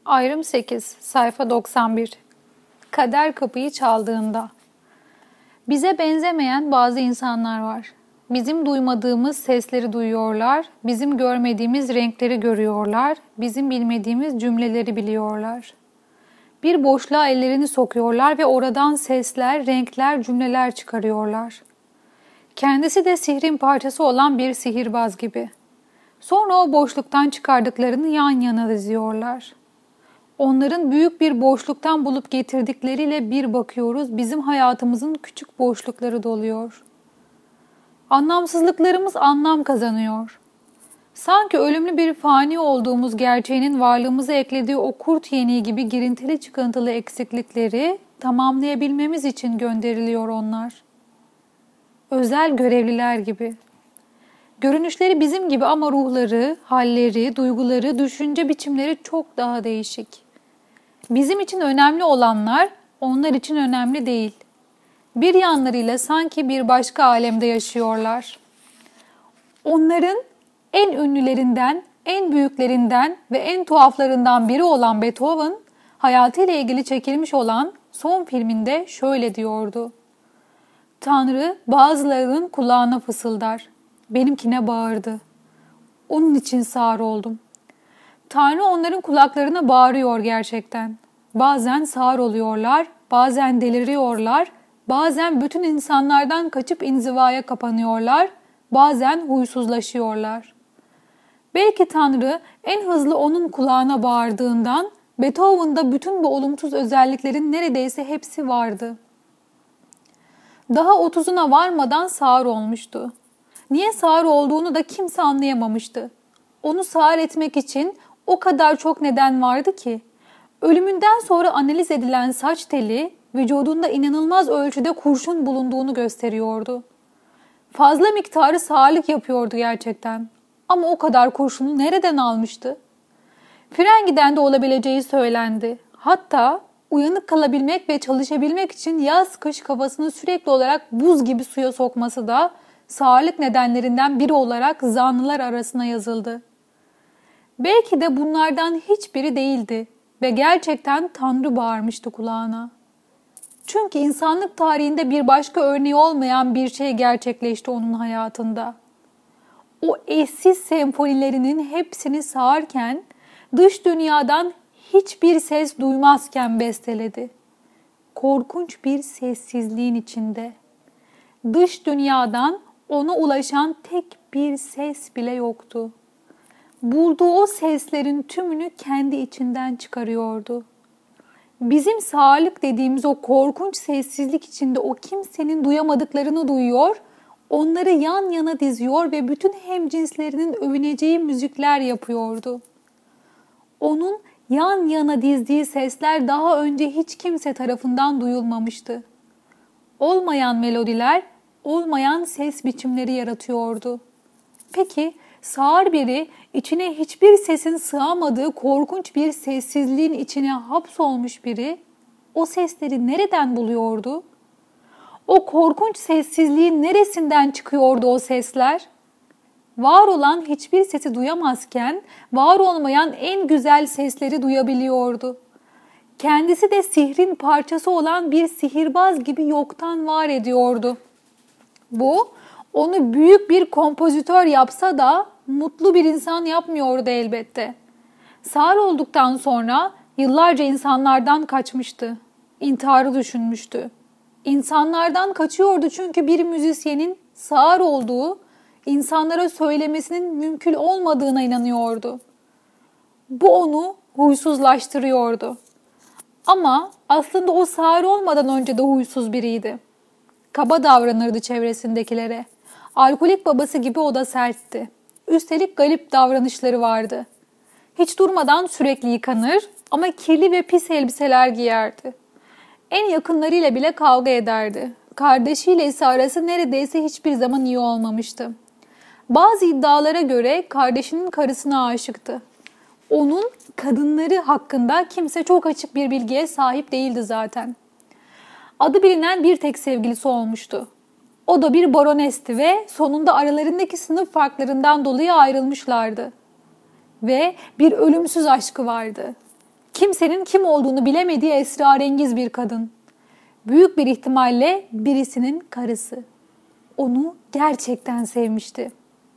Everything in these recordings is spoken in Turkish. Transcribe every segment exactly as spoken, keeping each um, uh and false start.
Ayrım sekiz, sayfa doksan bir. Kader kapıyı çaldığında. Bize benzemeyen bazı insanlar var. Bizim duymadığımız sesleri duyuyorlar, bizim görmediğimiz renkleri görüyorlar, bizim bilmediğimiz cümleleri biliyorlar. Bir boşluğa ellerini sokuyorlar ve oradan sesler, renkler, cümleler çıkarıyorlar. Kendisi de sihrin parçası olan bir sihirbaz gibi. Sonra o boşluktan çıkardıklarını yan yana diziyorlar. Onların büyük bir boşluktan bulup getirdikleriyle bir bakıyoruz, bizim hayatımızın küçük boşlukları doluyor. Anlamsızlıklarımız anlam kazanıyor. Sanki ölümlü bir fani olduğumuz gerçeğinin varlığımıza eklediği o kurt yeniği gibi girintili çıkıntılı eksiklikleri tamamlayabilmemiz için gönderiliyor onlar. Özel görevliler gibi. Görünüşleri bizim gibi ama ruhları, halleri, duyguları, düşünce biçimleri çok daha değişik. Bizim için önemli olanlar onlar için önemli değil. Bir yanlarıyla sanki bir başka alemde yaşıyorlar. Onların en ünlülerinden, en büyüklerinden ve en tuhaflarından biri olan Beethoven, hayatıyla ilgili çekilmiş olan son filminde şöyle diyordu. Tanrı bazılarının kulağına fısıldar, benimkine bağırdı. Onun için sağır oldum. Tanrı onların kulaklarına bağırıyor gerçekten. Bazen sağır oluyorlar, bazen deliriyorlar, bazen bütün insanlardan kaçıp inzivaya kapanıyorlar, bazen huysuzlaşıyorlar. Belki Tanrı en hızlı onun kulağına bağırdığından Beethoven'da bütün bu olumsuz özelliklerin neredeyse hepsi vardı. Daha otuzuna varmadan sağır olmuştu. Niye sağır olduğunu da kimse anlayamamıştı. Onu sağır etmek için o kadar çok neden vardı ki. Ölümünden sonra analiz edilen saç teli vücudunda inanılmaz ölçüde kurşun bulunduğunu gösteriyordu. Fazla miktarı sağırlık yapıyordu gerçekten. Ama o kadar kurşunu nereden almıştı? Frengiden de olabileceği söylendi. Hatta uyanık kalabilmek ve çalışabilmek için yaz kış kafasını sürekli olarak buz gibi suya sokması da sağırlık nedenlerinden biri olarak zanlılar arasına yazıldı. Belki de bunlardan hiçbiri değildi ve gerçekten Tanrı bağırmıştı kulağına. Çünkü insanlık tarihinde bir başka örneği olmayan bir şey gerçekleşti onun hayatında. O eşsiz senfonilerinin hepsini sağarken, dış dünyadan hiçbir ses duymazken besteledi. Korkunç bir sessizliğin içinde. Dış dünyadan ona ulaşan tek bir ses bile yoktu. Bulduğu o seslerin tümünü kendi içinden çıkarıyordu. Bizim sağırlık dediğimiz o korkunç sessizlik içinde o kimsenin duyamadıklarını duyuyor, onları yan yana diziyor ve bütün hemcinslerinin övüneceği müzikler yapıyordu. Onun yan yana dizdiği sesler daha önce hiç kimse tarafından duyulmamıştı. Olmayan melodiler, olmayan ses biçimleri yaratıyordu. Peki sağır biri içine hiçbir sesin sığamadığı korkunç bir sessizliğin içine hapsolmuş biri o sesleri nereden buluyordu? O korkunç sessizliğin neresinden çıkıyordu o sesler? Var olan hiçbir sesi duyamazken var olmayan en güzel sesleri duyabiliyordu. Kendisi de sihrin parçası olan bir sihirbaz gibi yoktan var ediyordu. Bu onu büyük bir kompozitör yapsa da mutlu bir insan yapmıyordu elbette. Sağır olduktan sonra yıllarca insanlardan kaçmıştı. İntiharı düşünmüştü. İnsanlardan kaçıyordu çünkü bir müzisyenin sağır olduğu, insanlara söylemesinin mümkün olmadığına inanıyordu. Bu onu huysuzlaştırıyordu. Ama aslında o sağır olmadan önce de huysuz biriydi. Kaba davranırdı çevresindekilere. Alkolik babası gibi o da sertti. Üstelik galip davranışları vardı. Hiç durmadan sürekli yıkanır ama kirli ve pis elbiseler giyerdi. En yakınlarıyla bile kavga ederdi. Kardeşiyle ise arası neredeyse hiçbir zaman iyi olmamıştı. Bazı iddialara göre kardeşinin karısına aşıktı. Onun kadınları hakkında kimse çok açık bir bilgiye sahip değildi zaten. Adı bilinen bir tek sevgilisi olmuştu. O da bir baronesti ve sonunda aralarındaki sınıf farklarından dolayı ayrılmışlardı. Ve bir ölümsüz aşkı vardı. Kimsenin kim olduğunu bilemediği esrarengiz bir kadın. Büyük bir ihtimalle birisinin karısı. Onu gerçekten sevmişti.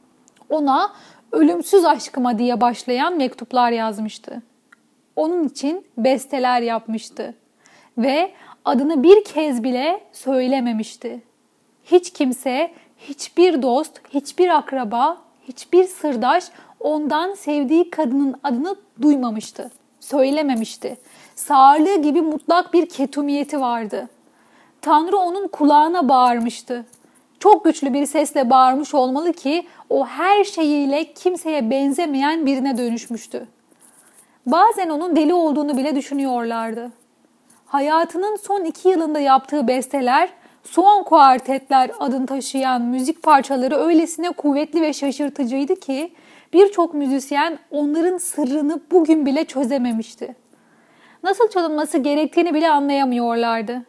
Ona ölümsüz aşkıma diye başlayan mektuplar yazmıştı. Onun için besteler yapmıştı. Ve adını bir kez bile söylememişti. Hiç kimse, hiçbir dost, hiçbir akraba, hiçbir sırdaş ondan sevdiği kadının adını duymamıştı. Söylememişti. Sağırlığı gibi mutlak bir ketumiyeti vardı. Tanrı onun kulağına bağırmıştı. Çok güçlü bir sesle bağırmış olmalı ki o her şeyiyle kimseye benzemeyen birine dönüşmüştü. Bazen onun deli olduğunu bile düşünüyorlardı. Hayatının son iki yılında yaptığı besteler, son kuartetler adını taşıyan müzik parçaları öylesine kuvvetli ve şaşırtıcıydı ki birçok müzisyen onların sırrını bugün bile çözememişti. Nasıl çalınması gerektiğini bile anlayamıyorlardı.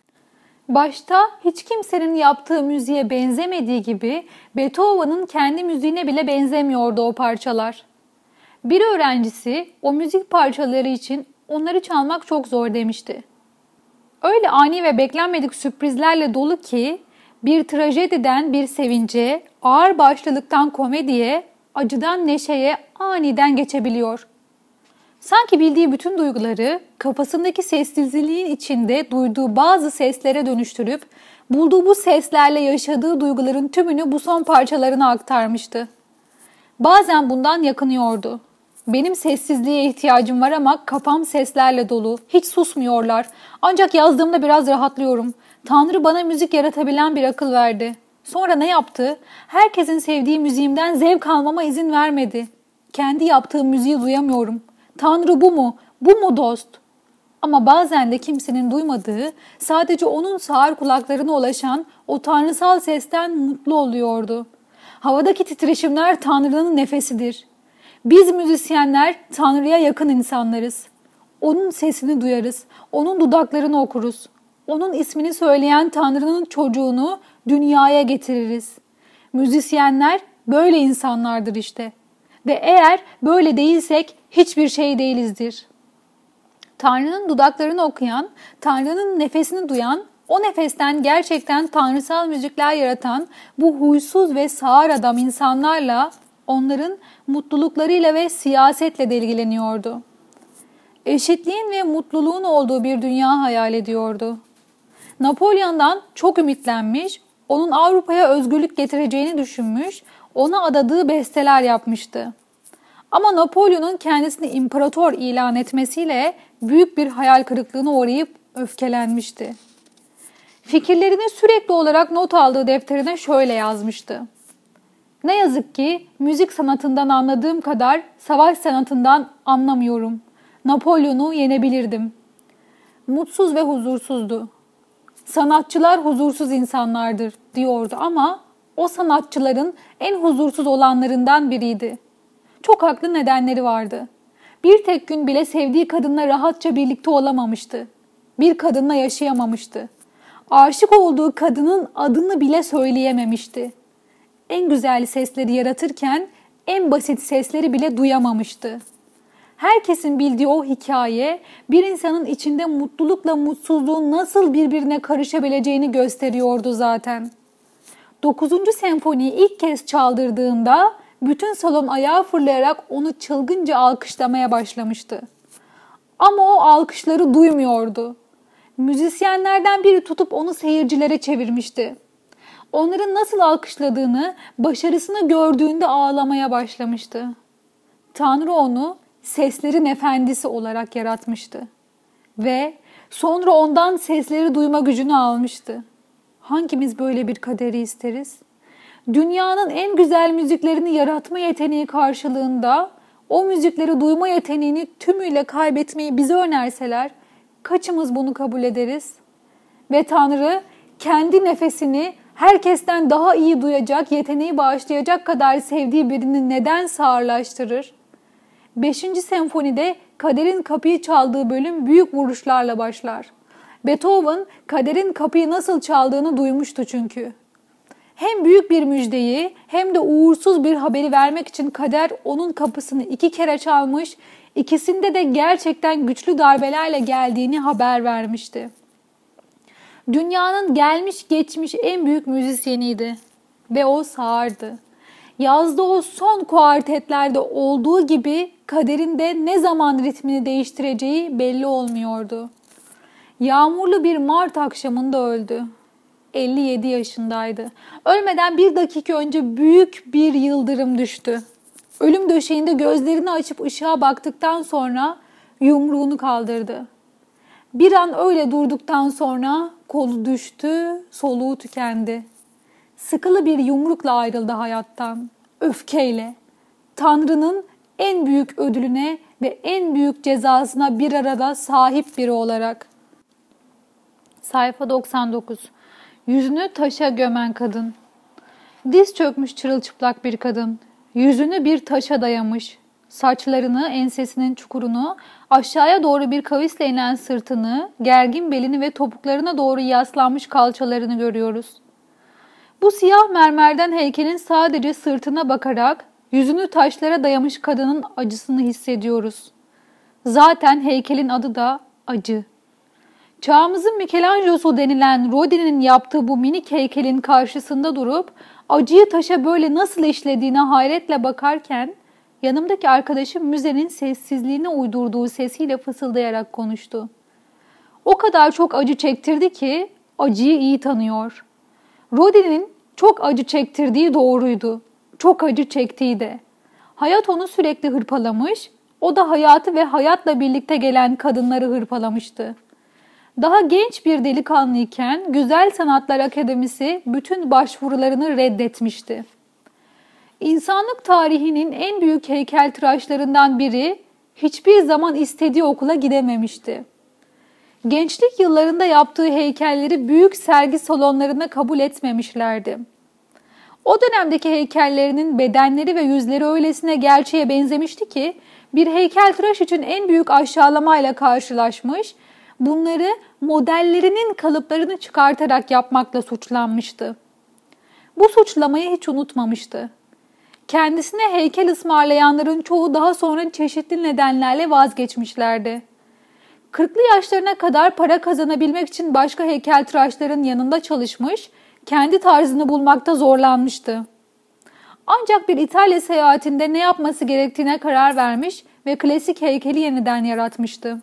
Başta hiç kimsenin yaptığı müziğe benzemediği gibi Beethoven'ın kendi müziğine bile benzemiyordu o parçalar. Bir öğrencisi o müzik parçaları için onları çalmak çok zor demişti. Öyle ani ve beklenmedik sürprizlerle dolu ki bir trajediden bir sevince, ağır başlılıktan komediye, acıdan neşeye aniden geçebiliyor. Sanki bildiği bütün duyguları kafasındaki sessizliğin içinde duyduğu bazı seslere dönüştürüp bulduğu bu seslerle yaşadığı duyguların tümünü bu son parçalarına aktarmıştı. Bazen bundan yakınıyordu. Benim sessizliğe ihtiyacım var ama kafam seslerle dolu. Hiç susmuyorlar. Ancak yazdığımda biraz rahatlıyorum. Tanrı bana müzik yaratabilen bir akıl verdi. Sonra ne yaptı? Herkesin sevdiği müziğimden zevk almama izin vermedi. Kendi yaptığım müziği duyamıyorum. Tanrı bu mu? Bu mu dost? Ama bazen de kimsenin duymadığı, sadece onun sağır kulaklarına ulaşan o tanrısal sesten mutlu oluyordu. Havadaki titreşimler Tanrı'nın nefesidir. Biz müzisyenler Tanrı'ya yakın insanlarız. Onun sesini duyarız, onun dudaklarını okuruz. Onun ismini söyleyen Tanrı'nın çocuğunu dünyaya getiririz. Müzisyenler böyle insanlardır işte. Ve eğer böyle değilsek hiçbir şey değilizdir. Tanrı'nın dudaklarını okuyan, Tanrı'nın nefesini duyan, o nefesten gerçekten tanrısal müzikler yaratan bu huysuz ve sağır adam insanlarla, onların mutluluklarıyla ve siyasetle de ilgileniyordu. Eşitliğin ve mutluluğun olduğu bir dünya hayal ediyordu. Napolyon'dan çok ümitlenmiş, onun Avrupa'ya özgürlük getireceğini düşünmüş, ona adadığı besteler yapmıştı. Ama Napolyon'un kendisini imparator ilan etmesiyle büyük bir hayal kırıklığına uğrayıp öfkelenmişti. Fikirlerini sürekli olarak not aldığı defterine şöyle yazmıştı. Ne yazık ki müzik sanatından anladığım kadar savaş sanatından anlamıyorum. Napolyon'u yenebilirdim. Mutsuz ve huzursuzdu. Sanatçılar huzursuz insanlardır diyordu ama o sanatçıların en huzursuz olanlarından biriydi. Çok haklı nedenleri vardı. Bir tek gün bile sevdiği kadınla rahatça birlikte olamamıştı. Bir kadınla yaşayamamıştı. Aşık olduğu kadının adını bile söyleyememişti. En güzel sesleri yaratırken en basit sesleri bile duyamamıştı. Herkesin bildiği o hikaye bir insanın içinde mutlulukla mutsuzluğun nasıl birbirine karışabileceğini gösteriyordu zaten. Dokuzuncu senfoniyi ilk kez çaldırdığında bütün salon ayağa fırlayarak onu çılgınca alkışlamaya başlamıştı. Ama o alkışları duymuyordu. Müzisyenlerden biri tutup onu seyircilere çevirmişti. Onların nasıl alkışladığını, başarısını gördüğünde ağlamaya başlamıştı. Tanrı onu seslerin efendisi olarak yaratmıştı. Ve sonra ondan sesleri duyma gücünü almıştı. Hangimiz böyle bir kaderi isteriz? Dünyanın en güzel müziklerini yaratma yeteneği karşılığında o müzikleri duyma yeteneğini tümüyle kaybetmeyi bize önerseler kaçımız bunu kabul ederiz? Ve Tanrı kendi nefesini herkesten daha iyi duyacak, yeteneği bağışlayacak kadar sevdiği birini neden sağırlaştırır? Beşinci senfonide kaderin kapıyı çaldığı bölüm büyük vuruşlarla başlar. Beethoven kaderin kapıyı nasıl çaldığını duymuştu çünkü. Hem büyük bir müjdeyi hem de uğursuz bir haberi vermek için kader onun kapısını iki kere çalmış, İkisinde de gerçekten güçlü darbelerle geldiğini haber vermişti. Dünyanın gelmiş geçmiş en büyük müzisyeniydi ve o sağırdı. Yazdığı o son kuartetlerde olduğu gibi kaderinde ne zaman ritmini değiştireceği belli olmuyordu. Yağmurlu bir Mart akşamında öldü. elli yedi yaşındaydı. Ölmeden bir dakika önce büyük bir yıldırım düştü. Ölüm döşeğinde gözlerini açıp ışığa baktıktan sonra yumruğunu kaldırdı. Bir an öyle durduktan sonra kolu düştü, soluğu tükendi. Sıkılı bir yumrukla ayrıldı hayattan, öfkeyle. Tanrı'nın en büyük ödülüne ve en büyük cezasına bir arada sahip biri olarak. Sayfa doksan dokuz. Yüzünü taşa gömen kadın. Diz çökmüş çırılçıplak bir kadın. Yüzünü bir taşa dayamış. Saçlarını, ensesinin çukurunu, aşağıya doğru bir kavisle inen sırtını, gergin belini ve topuklarına doğru yaslanmış kalçalarını görüyoruz. Bu siyah mermerden heykelin sadece sırtına bakarak yüzünü taşlara dayamış kadının acısını hissediyoruz. Zaten heykelin adı da acı. Çağımızın Michelangelo'su denilen Rodin'in yaptığı bu minik heykelin karşısında durup acıyı taşa böyle nasıl işlediğine hayretle bakarken yanımdaki arkadaşım müzenin sessizliğine uydurduğu sesiyle fısıldayarak konuştu. O kadar çok acı çektirdi ki acıyı iyi tanıyor. Rodin'in çok acı çektirdiği doğruydu. Çok acı çektiği de. Hayat onu sürekli hırpalamış, o da hayatı ve hayatla birlikte gelen kadınları hırpalamıştı. Daha genç bir delikanlıyken Güzel Sanatlar Akademisi bütün başvurularını reddetmişti. İnsanlık tarihinin en büyük heykeltıraşlarından biri hiçbir zaman istediği okula gidememişti. Gençlik yıllarında yaptığı heykelleri büyük sergi salonlarına kabul etmemişlerdi. O dönemdeki heykellerinin bedenleri ve yüzleri öylesine gerçeğe benzemişti ki bir heykeltıraş için en büyük aşağılamayla karşılaşmış, bunları modellerinin kalıplarını çıkartarak yapmakla suçlanmıştı. Bu suçlamayı hiç unutmamıştı. Kendisine heykel ısmarlayanların çoğu daha sonra çeşitli nedenlerle vazgeçmişlerdi. Kırklı yaşlarına kadar para kazanabilmek için başka heykeltıraşların yanında çalışmış, kendi tarzını bulmakta zorlanmıştı. Ancak bir İtalya seyahatinde ne yapması gerektiğine karar vermiş ve klasik heykeli yeniden yaratmıştı.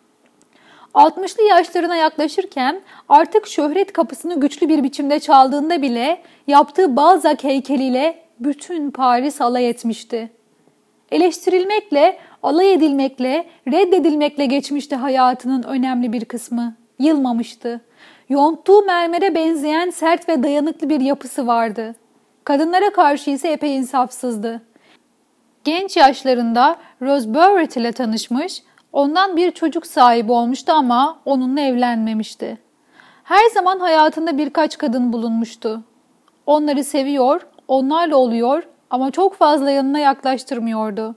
altmışlı yaşlarına yaklaşırken artık şöhret kapısını güçlü bir biçimde çaldığında bile yaptığı Balzac heykeliyle bütün Paris alay etmişti. Eleştirilmekle, alay edilmekle, reddedilmekle geçmişti hayatının önemli bir kısmı. Yılmamıştı. Yonttuğu mermere benzeyen sert ve dayanıklı bir yapısı vardı. Kadınlara karşı ise epey insafsızdı. Genç yaşlarında Rose Burt ile tanışmış, ondan bir çocuk sahibi olmuştu ama onunla evlenmemişti. Her zaman hayatında birkaç kadın bulunmuştu. Onları seviyor, onlarla oluyor ama çok fazla yanına yaklaştırmıyordu.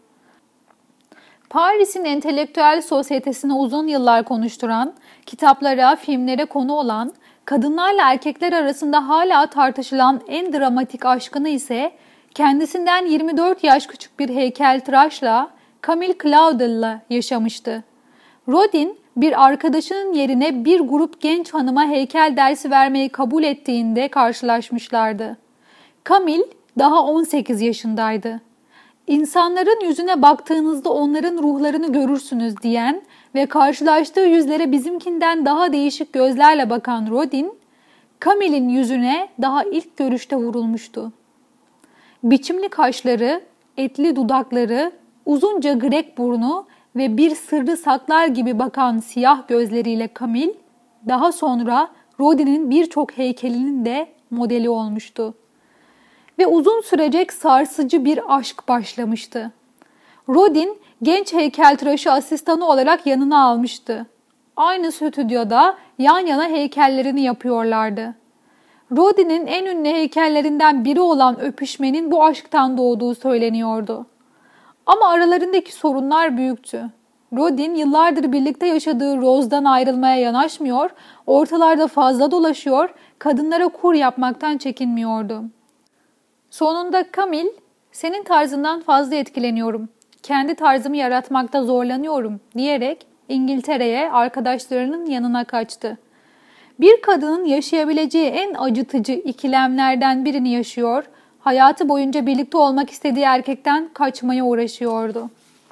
Paris'in entelektüel sosyetesini uzun yıllar konuşturan, kitaplara, filmlere konu olan, kadınlarla erkekler arasında hala tartışılan en dramatik aşkını ise kendisinden yirmi dört yaş küçük bir heykeltıraşla, Camille Claudel'la yaşamıştı. Rodin bir arkadaşının yerine bir grup genç hanıma heykel dersi vermeyi kabul ettiğinde karşılaşmışlardı. Camille daha on sekiz yaşındaydı. İnsanların yüzüne baktığınızda onların ruhlarını görürsünüz diyen ve karşılaştığı yüzlere bizimkinden daha değişik gözlerle bakan Rodin, Camille'in yüzüne daha ilk görüşte vurulmuştu. Biçimli kaşları, etli dudakları, uzunca grek burnu ve bir sırrı saklar gibi bakan siyah gözleriyle Camille, daha sonra Rodin'in birçok heykelinin de modeli olmuştu. Ve uzun sürecek sarsıcı bir aşk başlamıştı. Rodin, genç heykeltıraşı asistanı olarak yanına almıştı. Aynı stüdyoda yan yana heykellerini yapıyorlardı. Rodin'in en ünlü heykellerinden biri olan öpüşmenin bu aşktan doğduğu söyleniyordu. Ama aralarındaki sorunlar büyüktü. Rodin yıllardır birlikte yaşadığı Rose'dan ayrılmaya yanaşmıyor, ortalarda fazla dolaşıyor, kadınlara kur yapmaktan çekinmiyordu. Sonunda Camille, "Senin tarzından fazla etkileniyorum. Kendi tarzımı yaratmakta zorlanıyorum diyerek İngiltere'ye arkadaşlarının yanına kaçtı. Bir kadının yaşayabileceği en acıtıcı ikilemlerden birini yaşıyor, hayatı boyunca birlikte olmak istediği erkekten kaçmaya uğraşıyordu.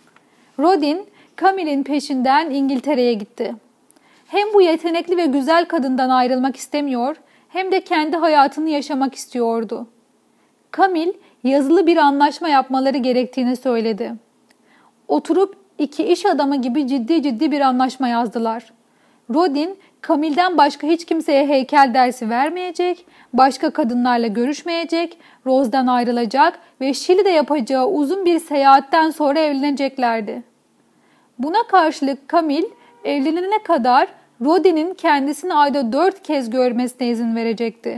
Rodin, Camille'in peşinden İngiltere'ye gitti. Hem bu yetenekli ve güzel kadından ayrılmak istemiyor, hem de kendi hayatını yaşamak istiyordu. Camille, yazılı bir anlaşma yapmaları gerektiğini söyledi. Oturup iki iş adamı gibi ciddi ciddi bir anlaşma yazdılar. Rodin, Camille'den başka hiç kimseye heykel dersi vermeyecek, başka kadınlarla görüşmeyecek, Rose'dan ayrılacak ve Şili'de yapacağı uzun bir seyahatten sonra evleneceklerdi. Buna karşılık Camille, evlenene kadar Rodin'in kendisini ayda dört kez görmesine izin verecekti.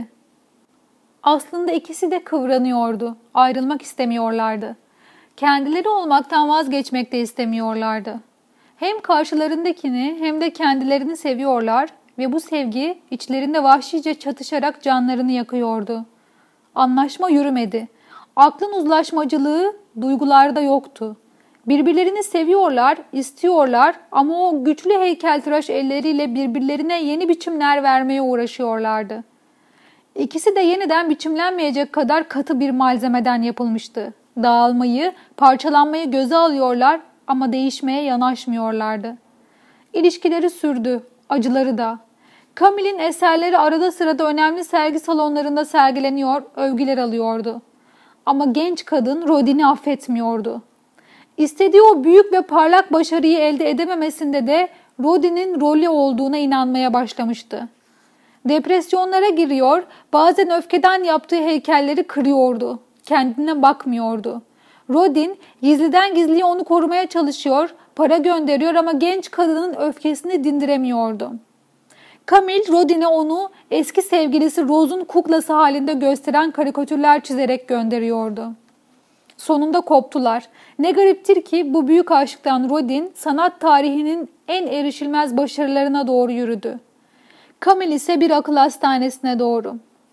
Aslında ikisi de kıvranıyordu, ayrılmak istemiyorlardı. Kendileri olmaktan vazgeçmek de istemiyorlardı. Hem karşılarındakini hem de kendilerini seviyorlar ve bu sevgi içlerinde vahşice çatışarak canlarını yakıyordu. Anlaşma yürümedi. Aklın uzlaşmacılığı duygularda yoktu. Birbirlerini seviyorlar, istiyorlar ama o güçlü heykeltıraş elleriyle birbirlerine yeni biçimler vermeye uğraşıyorlardı. İkisi de yeniden biçimlenmeyecek kadar katı bir malzemeden yapılmıştı. Dağılmayı, parçalanmayı göze alıyorlar ama değişmeye yanaşmıyorlardı. İlişkileri sürdü, acıları da. Camille'in eserleri arada sırada önemli sergi salonlarında sergileniyor, övgüler alıyordu. Ama genç kadın Rodin'i affetmiyordu. İstediği o büyük ve parlak başarıyı elde edememesinde de Rodin'in rolü olduğuna inanmaya başlamıştı. Depresyonlara giriyor, bazen öfkeden yaptığı heykelleri kırıyordu. Kendine bakmıyordu. Rodin gizliden gizliye onu korumaya çalışıyor, para gönderiyor ama genç kadının öfkesini dindiremiyordu. Camille, Rodin'e onu eski sevgilisi Rose'un kuklası halinde gösteren karikatürler çizerek gönderiyordu. Sonunda koptular. Ne gariptir ki bu büyük aşktan Rodin sanat tarihinin en erişilmez başarılarına doğru yürüdü. Camille ise bir akıl hastanesine doğru.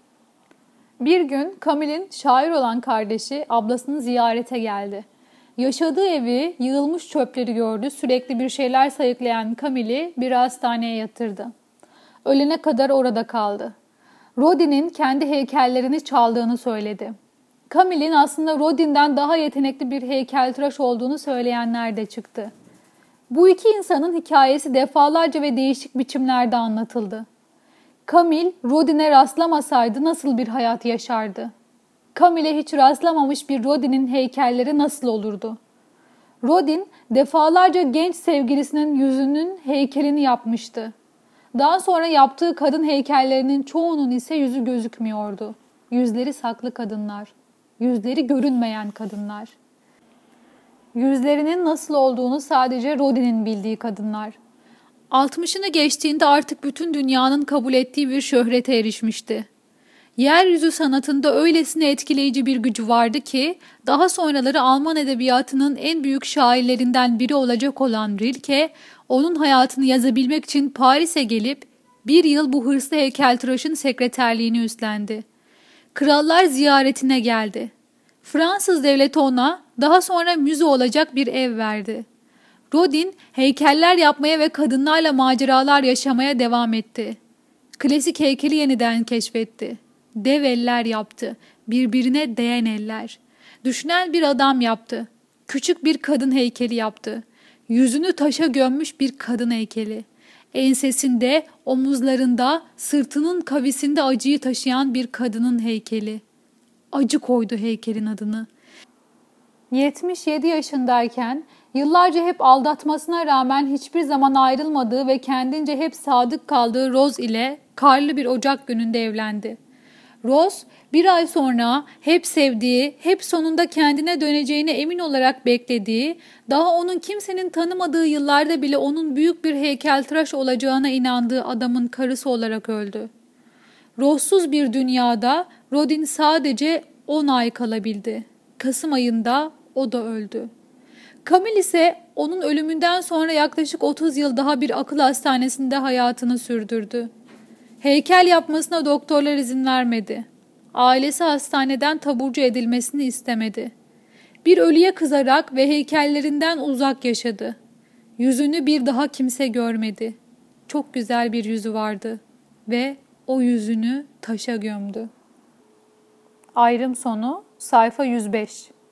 Bir gün Camille'in şair olan kardeşi ablasını ziyarete geldi. Yaşadığı evi, yığılmış çöpleri gördü. Sürekli bir şeyler sayıklayan Camille'i bir hastaneye yatırdı. Ölene kadar orada kaldı. Rodin'in kendi heykellerini çaldığını söyledi. Camille'in aslında Rodin'den daha yetenekli bir heykeltıraş olduğunu söyleyenler de çıktı. Bu iki insanın hikayesi defalarca ve değişik biçimlerde anlatıldı. Camille, Rodin'e rastlamasaydı nasıl bir hayat yaşardı? Camille'e hiç rastlamamış bir Rodin'in heykelleri nasıl olurdu? Rodin, defalarca genç sevgilisinin yüzünün heykelini yapmıştı. Daha sonra yaptığı kadın heykellerinin çoğunun ise yüzü gözükmüyordu. Yüzleri saklı kadınlar, yüzleri görünmeyen kadınlar. Yüzlerinin nasıl olduğunu sadece Rodin'in bildiği kadınlar. Altmışını geçtiğinde artık bütün dünyanın kabul ettiği bir şöhrete erişmişti. Yeryüzü sanatında öylesine etkileyici bir gücü vardı ki, daha sonraları Alman edebiyatının en büyük şairlerinden biri olacak olan Rilke, onun hayatını yazabilmek için Paris'e gelip bir yıl bu hırslı heykeltıraşın sekreterliğini üstlendi. Krallar ziyaretine geldi. Fransız devleti ona daha sonra müze olacak bir ev verdi. Rodin heykeller yapmaya ve kadınlarla maceralar yaşamaya devam etti. Klasik heykeli yeniden keşfetti. Dev eller yaptı, birbirine değen eller. Düşünen bir adam yaptı. Küçük bir kadın heykeli yaptı. Yüzünü taşa gömmüş bir kadın heykeli. Ensesinde, omuzlarında, sırtının kavisinde acıyı taşıyan bir kadının heykeli. Acı koydu heykelin adını. yetmiş yedi yaşındayken yıllarca hep aldatmasına rağmen hiçbir zaman ayrılmadığı ve kendince hep sadık kaldığı Rose ile karlı bir Ocak gününde evlendi. Rose bir ay sonra hep sevdiği, hep sonunda kendine döneceğine emin olarak beklediği, daha onun kimsenin tanımadığı yıllarda bile onun büyük bir heykeltıraş olacağına inandığı adamın karısı olarak öldü. Rose'suz bir dünyada Rodin sadece on ay kalabildi. Kasım ayında o da öldü. Camille ise onun ölümünden sonra yaklaşık otuz yıl daha bir akıl hastanesinde hayatını sürdürdü. Heykel yapmasına doktorlar izin vermedi. Ailesi hastaneden taburcu edilmesini istemedi. Bir ölüye kızarak ve heykellerinden uzak yaşadı. Yüzünü bir daha kimse görmedi. Çok güzel bir yüzü vardı ve o yüzünü taşa gömdü. Ayrım sonu sayfa yüz beş.